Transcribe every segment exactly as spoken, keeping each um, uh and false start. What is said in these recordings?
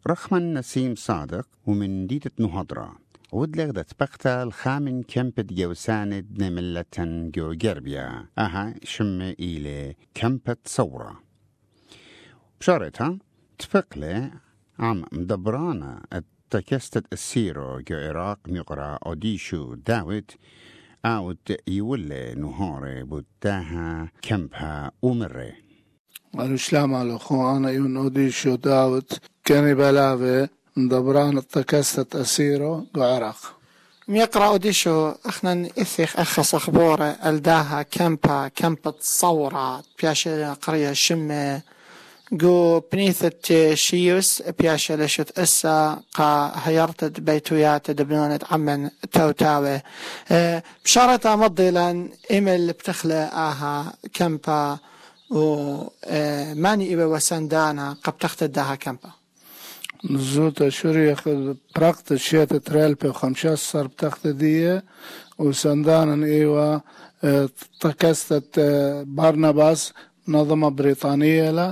رخما نسيم صادق ومن ديتة نهضرة ودلغ دت بقتا الخامن كمبت جوساند نملة جو جربيا أها شم إلي كمبت صورة بشارتها تفقلي عم مدبرانا التكستت السيرو جو عراق مقرا أوديشو داود أود يولي نهاري بوداها كمبها أمري السلام عليكم. أنا يون أوديشو داود كاني بلاوي مدبران التكستت أسيرو جو عراق ميقرأ أوديشو أخنا إثيخ أخص أخبار الداها كمبا كمبة صورة بياشة قرية شمة جو بنيثة شيوس بياشة لشت إسا قا هيرتد بيتويات دبنونة عمن توتاوي أه بشارة مضيلا إيميل بتخلى آها كمبا و أه ماني إبا وسندانا قب تختد داها كمبا نزوتا شريخ براقت الشيطة ترالبي وخمشاس صار بتختدية وسندانا إيوا أه تكستت أه بارناباس منظمة بريطانية لا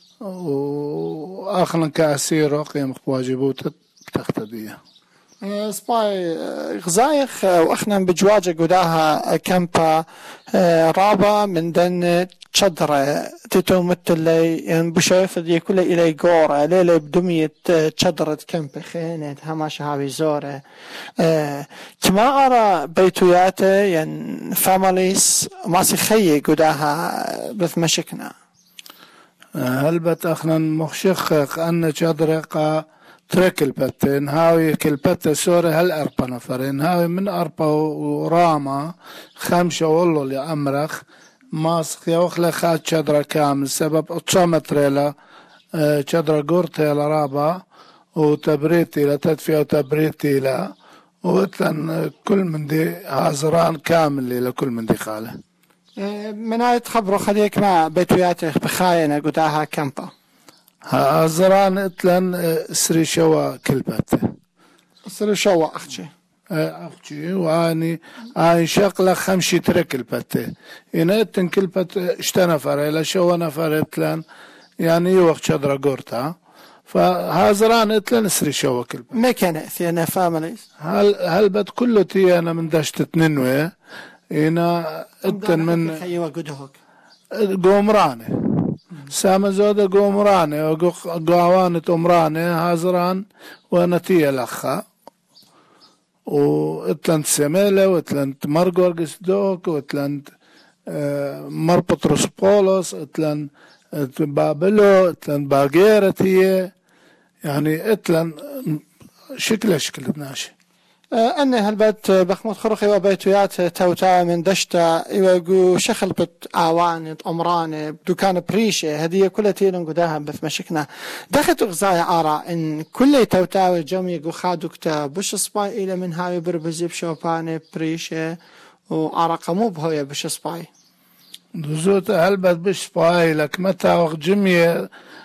وآخرا كأسير قيم واجبوت بتختدية سباي غزايخ واخنا بجواجة قداها كمبا رابا من دن تشدرة تتو متلي بشايف دي كل إلي قورة ليلة بدمية تشدرة كمبا خينة هماش هاوي زورة تما أرى بيتوياته ين فاميليس ماسي خيي قداها بث مشكنا هلبت أخنا مخشخ أن شادرقة ترك البتة نهاوي كل بتة سورة هل أربع نفر نهاوي من أربع وراما خمسة والله لأمرخ ماسك يوخلا خاد شادرة كامل سبب أتصامت ريلا شادرة قورتي لرابا وتبريتي لتدفية وتبريتي لا وإتلن كل من دي هازران كامل لكل من دي خاله من هاي تخبروا خليك مع بيتوياتك بخاينة قداها كمبا هازران اتلن سري شوا كلبته سري شوا أختي أختي واني اني شغلة خمشي ترك البته إن اتن كلبت اشتنفر إلى شوا نفر اتلن يعني وقت شدرة قرطة فهازران اتلن سري شوا كلبته ما كان ثينا فاميليز هل هل بد كله تي انا من دشت تننوه هنا اتن من خيوا قدهوك قومرانه سامزودة قومرانه وقوانة أمرانه هازران ونتيه لخا واتلنت سميلة واتلنت مرقورقس دوك واتلنت مربطرس بولوس اتلنت بابلو اتلنت باقيرتيه يعني اتلن شكله شكل بناشي أن هالبت بخمود خرخي وبيتويات توتا من دشتا يوجو شخل بت آوان أمران دكان بريشة هذه كلها تيلن قداها بث مشكنا دخلت غزايا آراء إن كل توتا وجمي جو خادوكتا بش سباي إلى من هاي بربزي بشوباني بريشة وآراء قمو بهوية بش سباي دوزوت هالبت بش سباي لك متى وقت جمية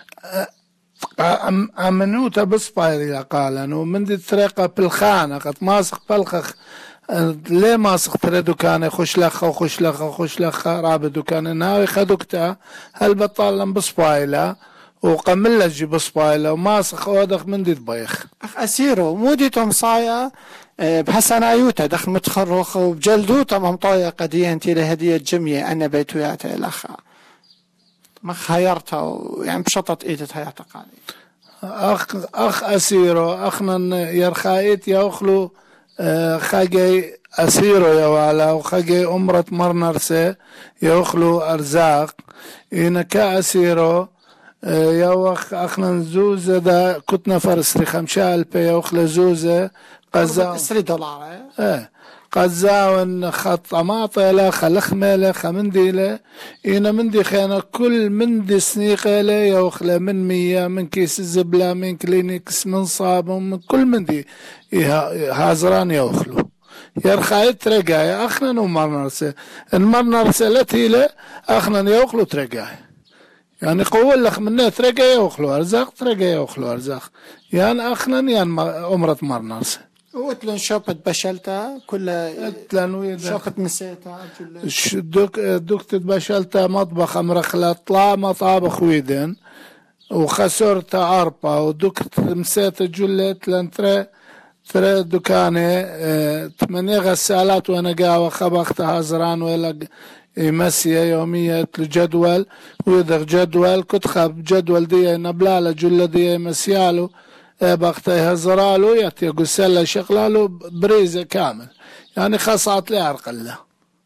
أمنوتا بسبايري قالن ومن دي الطريقة بالخانة قد ماسق بالخخ ليه ماسق ترى دكانة خش لخا وخش لخا وخش لخا رابط دكانة ناوي خدوكتا هل بطالن بسبايلا وقمل جي بسبايلا وماسق ودخ من دي تبايخ أخ أسيرو مودي توم صايا بحسنايوتا دخل متخرخ وبجلدوتا ممطايا قديا تيلي هدية جمية أنا بيتوياتا الأخا ما خيرته يعني بشطت ايدت هيا تقالي اخ اخ اسيرو اخنا يرخايت ياخلو خاجي اسيرو يا والا وخاجي امرة مرنرسه ياخلو ارزاق ان كاسيرو يا وخ اخنا زوزه دا كنت نفر سري خمسة الف ياخلو زوزه قزا سري دولار ايه قزاون خط طماطة لا خلخ ماله خمندي لا إنا مندي خينا كل مندي سنيقة لا يوخلا من مية من كيس الزبلة من كلينكس من صابون من كل مندي هازران يوخلو يرخايت ترقاي أخنا نمر نرسل المر نرسلتي لا أخنا يوخلو ترقاي يعني قول لك منه ترقاي يوخلو أرزاق ترقاي يوخلو أرزاق يعني أخنا يعني أمرة مر نرسل واتلن شوبت بشلتا كلها اتلن شوبت مسيتا دوك دوك بشلتا مطبخ امرخلة طلا مطابخ ويدن وخسرت عربة ودكت مسيت جلت لان ترى ترى دكانة اه تمني غسالات وانا قاوة خبخت هزران ولا مسية يومية الجدول ويدغ جدول كنت خب جدول دي نبلالة جلة دي مسيالو اه بختي هزرالو ياتي قسالة شغلالو بريزة كامل يعني خاصات لي عرقلة.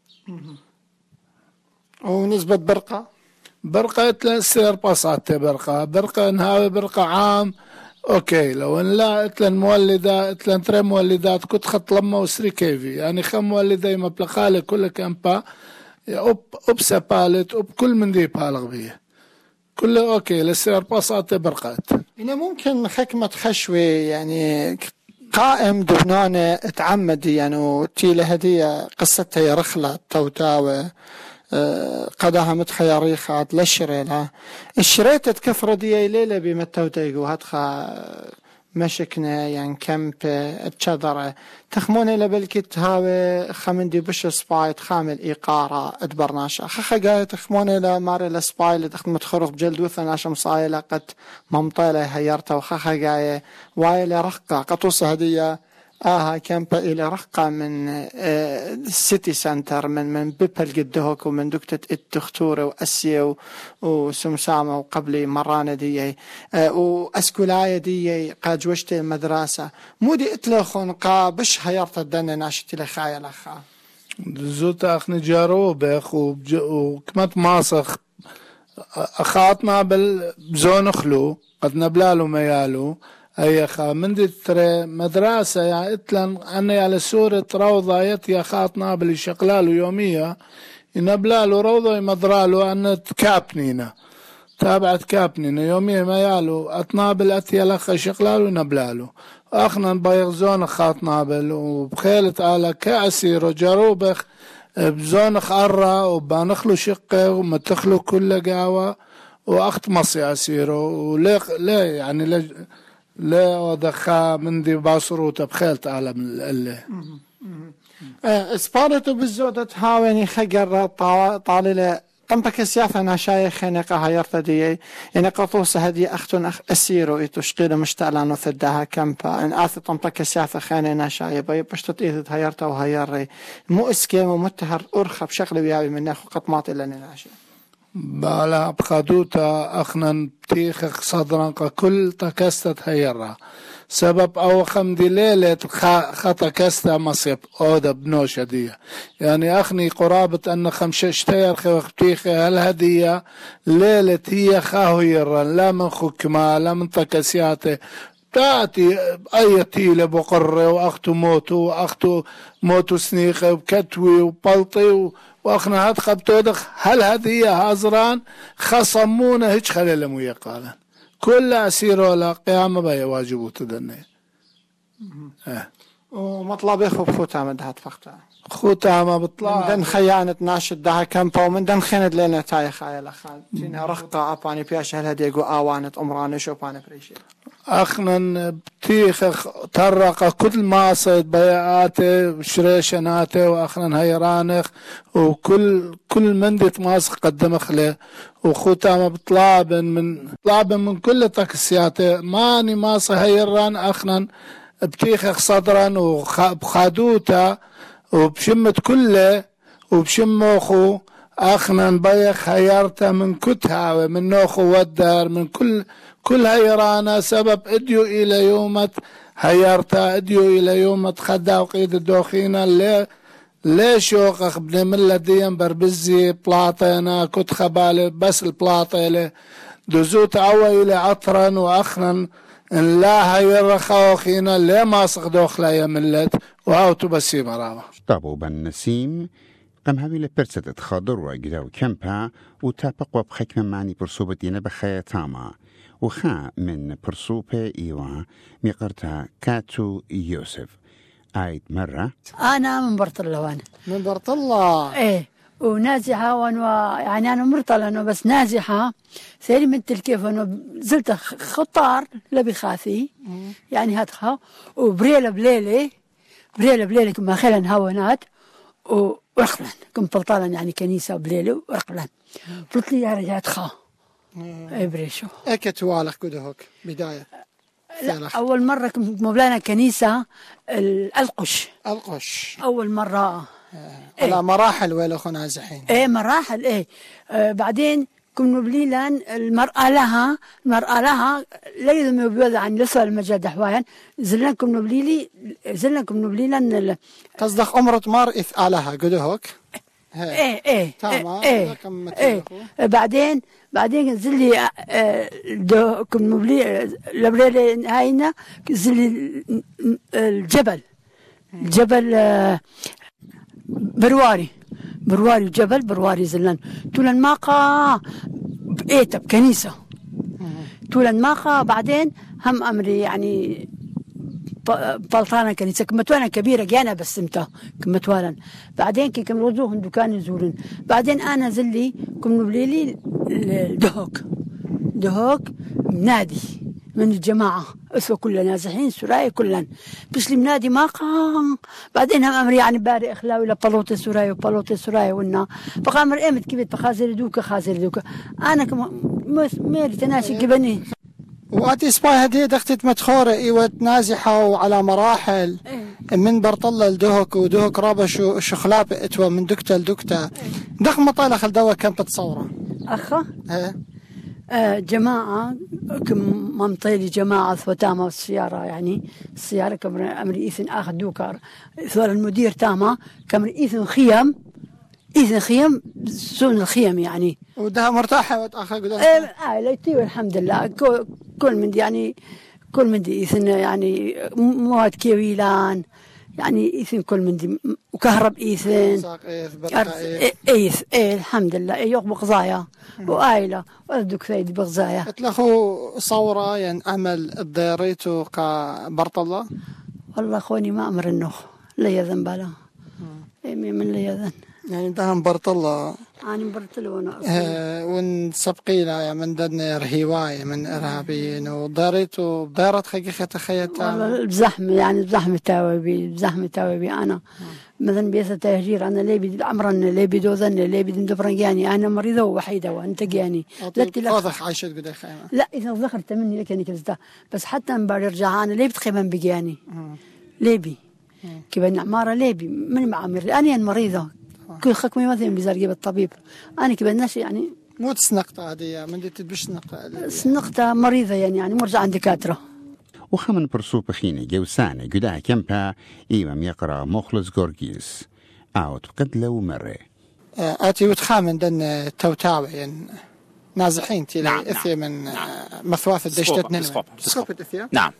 ونسبة برقة برقة تلسير باصات برقة برقة نهاوي برقة عام اوكي لو ان لا اتلن مولدة اتلن ترى مولدات كنت خط لما وسري كيفي يعني خم مولدة مبلغالة كل كامبا اب اب سبالت اب كل من دي بالغ بيه كله اوكي لسير باصات برقات. إنه ممكن حكمة خشوي يعني قائم دفنانة تعمدي يعني وتيلة هدية قصتها رخلة توتاوة قداها متخياريخات لشري لها الشريتة كفر دي ليلة بمتوتيقو هاتخا مشكنا يعني كمب اتشذرة تخموني لبالكت هاوي خمندي بش سبايت خامل إيقارة ادبرناشا خخا قاية تخموني لماري لسباي لتخمت تخرج بجلد وثناشا مصايلة قد ممطيلة هيرتا وخخا قاية وايلة رقة قطوصة هدية آها كامبا إلى رقة من آه السيتي سنتر من من بيبل قدهوك ومن دكتة الدكتورة وأسيا وسمسامة وقبلي مرانا دي آه وأسكولاية دي قا جوشت المدرسة مودي اتلخون قا بش هيرت الدنيا ناشتي لخايا لخا زوت أخني جاروبخ وكمت ماسخ أخاطنا بالبزون خلو قد نبلالو ميالو أي خا من دي ترى مدرسة يعني اتلن أني على سورة روضة يتي خاطنا باللي شقلالو يومية ينبلالو روضة يمدرالو أن تكابنينا تابعت كابنينا يومية ما يالو أطنابل أتي لخ شقلالو ينبلالو أخنا بيغزون خاطنابل وبخيلت على كأسير وجروبخ بزونخ أرى وبانخلو شقه ومتخلو كل قاوة وأخت مصي أسيرو وليه ليه يعني ليه لا دخا من دي باصروت بخيلت على من الله اسبارتو بالزودة هاويني خجر طاللة طنبك السيافة أنا شايخ نقا هايرتا دي يعني قطوسة هدي أختون أخ أسيرو إتوشقيل مشتعلانو ثدها كمبا إن آثي طنبك السيافة خاني أنا شايبا يبشتت إيثت هايرتا وهايري مو اسكيم ومتهر أرخب شغل وياوي من ناخو قطمات إلا نناشي بالا بخدوتا أخنا بتيخ صدرا كل تكستت هيرا سبب أو خمدي ليلة خطا كستا مصيب أودا بنوشة دي يعني أخني قرابة أن خمشة تير بتيخ هالهدية ليلة هي خاهو يران لا من خكما لا من تكسياته تأتي أي تيلة بقرة وأختو موتو وأختو موتو سنيخة وكتوي وبلطي وأخنا هاد خبتودخ هل هذه هازران خصمونا هيج خلال مويا قالا كل أسيرو لا قيامة بها واجبو تدني اه ومطلب يخو بخوتا من دهات فقطة خوتا ما بطلع من دن خيانة ناشد دها كمبا ومن دن خيند لنا تاي خايا لخان تينها رخطة أباني بياش هل هدي يقو آوانة أمراني شو باني بريشي أخنا بتيخ طرق كل ما صيد بيعاته شريشناته وأخنا هيرانخ وكل كل من دي تماسك قدمخ له وخوتا بطلاب من طلاب من كل تكسياته ماني ماسه هيران أخنا بتيخ صدرا وبخادوتا وبشمت كله وبشموخو أخنا بيخ هيرته من كتها ومن نوخو ودار من كل كل هيرانا سبب اديو الى يومت هيرتا اديو الى يومت خدا وقيد الدوخينا ليه ليش يوقخ ابن ملة ديان بربزي بلاطينا كنت خبالي بس البلاطيلة دزوت عوى الى عطرا واخنا ان لا هير خاوخينا ليه ما صغدوخ لا يملت وهاوتو بسي مرابا طابو بن نسيم قم هاوي لبرسة خاضر وقداو كمبا وتابقوا بحكمة معني برصوبتين بخايا تاما وخا من برصوبة إيوا ميقرتا كاتو يوسف آيد مرة أنا من برطلة وانا من برطلة إيه ونازحة وانا يعني أنا مرطلة أنا بس نازحة سيري من كيف أنا زلت خطار لبي خاثي يعني هاتخا وبريلة بليلة بريلة بليلة كما خلن هاونات ورقلان كم طلطالا يعني كنيسة بليلة ورقلان قلت لي يا رجال خا اي بريشو. اكي توالخ كدهوك بداية لا أول مرة كنت مولانا كنيسة القش القش أول مرة على إيه؟ مراحل ولا خو نازحين ايه مراحل ايه آه بعدين كنا بليلان المرأة لها المرأة لها لازم يبيض عن لسه المجال حوايا زلنا كنا بليلي زلنا كنا بليلان تصدق عمرة مار إث آلها قدهوك ايه ايه تمام ايه, إيه, إيه بعدين بعدين زلي دو كنا بلي لبريل هاينا زلي الجبل الجبل برواري برواري جبل برواري زلان تولن ماقا بقيتها بكنيسة تولن ماقا بعدين هم أمري يعني بلطانة كنيسة كمتوانا كبيرة جانا بس امتى كمتوانا بعدين كي كم روزوهن دكان يزورن بعدين أنا زلي كم نبليلي الدهوك دهوك نادي من الجماعة أسوى كلنا نازحين سراي كلنا بس لي منادي ما قام بعدين هم أمر يعني باري إخلاوي لبلوت سراي وبلوت سراي ونا بقى أمر إمت كبيت بخازر دوكا خازر دوكا أنا كم ميري تناشي كبني واتي سباي هدي دختت متخورة ايوة نازحة وعلى مراحل من برطلة لدهوك ودهوك رابا شو شخلاب اتوى من دكتة لدكتة دخ مطالة خل دوا كم بتصورة أخا ايه آه جماعة كم ممطيلي جماعة ثوتاما السيارة يعني السيارة كم أمري إيثن آخذ دوكار ثور المدير تاما كم إيثن خيام إيثن خيام سون الخيام يعني وده مرتاحة وتأخذ قدام آه ليتي والحمد لله كل من دي يعني كل من دي إيثن يعني مواد كيويلان يعني إيثن كل من دي وكهرب إيثن إيث إيه الحمد لله إيه يقبق زايا وآيلة وأردوك ثيد بغزايا أتلخو صورة يعني عمل الضيريتو كبرطلة والله خوني ما أمر النخ لا يذن بلا إيه من لا يذن يعني دهم برطلة أنا برطلة وأنا آه ونسبقي لها يعني من دن رهيواية من إرهابيين وضيريتو ضيرت خيخة تخيلتها والله بزحمة يعني بزحمة تاوبي بزحمة تاوبي أنا مثلا بيسة تهجير أنا ليه بدي عمرنا ليه بدي وذن ليه بدي مدبرنجاني أنا مريضة ووحيدة وأنت جاني لا تلاخ عايشة قدي خيمة لا إذا ذكرت مني لكني كذا بس حتى أنا برجع أنا ليه بتخيمن بجاني ليه بي كبن عمارة ليه بي من معامر أنا مريضة كل خكمي مثلا بزرقي بالطبيب أنا كبن ناس يعني مو تسنقطة هذه من دي تدبش سنقطة سنقطة مريضة يعني يعني مرجع عند دكاترة وخمن برسو بخيني جوسانة قدا كمبا إيمام يقرأ مخلص جورجيس أوت بقدلو مرة آتي وتخامن دن توتاوي يعني نازحين تيلي نعم إثيا من نعم مثواث الدشتت ننوي سقوبة إثيا نعم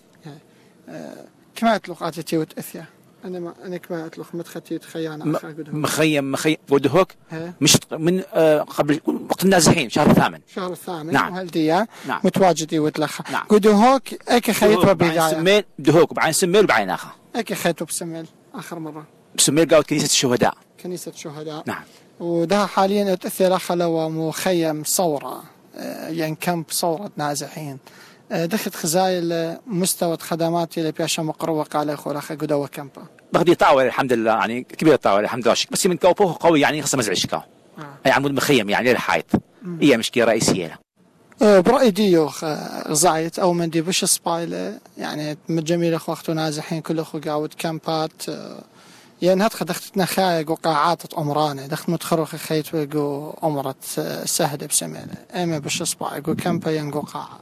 كما يطلق آتي تيوت إثيا أنا ما أنا كما يطلق مدختي تخيانا مخيم مخيم ودهوك مش من آه قبل وقت النازحين شهر الثامن شهر الثامن نعم وهالديا نعم متواجدي وتلخ نعم ودهوك أك خيطوا بداية سميل دهوك وبعدين سميل وبعدين آخر أك خيطوا بسميل آخر مرة بسميل قالوا كنيسة الشهداء كنيسة الشهداء نعم وده حاليا تأثير خلوا مخيم صورة يعني كامب صورة نازحين دخلت خزايل مستوى خدمات اللي بيشا مقروقة على خلاخ قدوة كامبا بغدي طاولة الحمد لله يعني كبيرة طاولة الحمد لله بس من كوبوه قوي يعني خصم مزعجكا آه. أي عمود مخيم يعني الحائط هي مشكلة رئيسية له برأي ديوخ غزايت أو من دي بش سبايلة يعني مجميل أخو أختو نازحين كل أخو قاود كامبات يعني هاد دختنا خايق وقاعات عمرانة دخت متخرخ خيت ويقو عمرة سهدة بسمينة أما بش سبايل يقو كامبا ينقو قاعة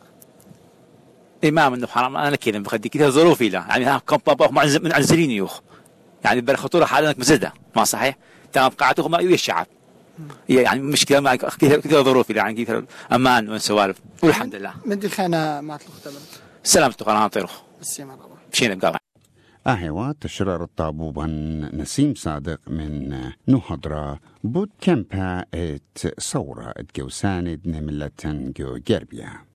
إمام إنه حرام أنا كذا بخدي كذا ظروفي لا يعني ها كم بابا هم من عنزلين يوخ يعني بالخطورة حالنا مزدة ما صحيح تمام قاعتهم ما يوي الشعب يعني مشكلة مع كذا كذا ظروفي يعني كذا أمان وسوالف والحمد لله من دي خانة ما تلوخ تمام سلامتك أنا طيرخ بس ما ربا بشينا بقى أهوا تشرار الطابوبا نسيم صادق من نهضرة بود كمبا ات صورة ات جوساند نملة جو جربيا